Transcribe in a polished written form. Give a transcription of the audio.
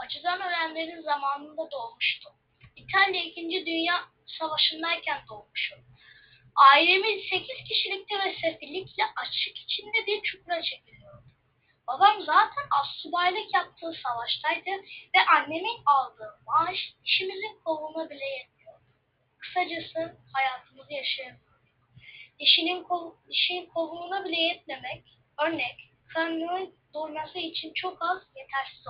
acıdan ölenlerin zamanında doğmuştum. İtalya 2. Dünya Savaşı'ndayken doğmuşum. Ailemiz 8 kişilikte ve sefillikle açlık içinde bir çukura çekiliyordu. Babam zaten astsubaylık yaptığı savaştaydı ve annemin aldığı maaş işimizin kovuna bile yetmiyordu. Kısacası hayatımızı yaşayamıyorduk. İşin kovuğuna bile yetmemek, örnek, karnının doyması için çok az, yetersiz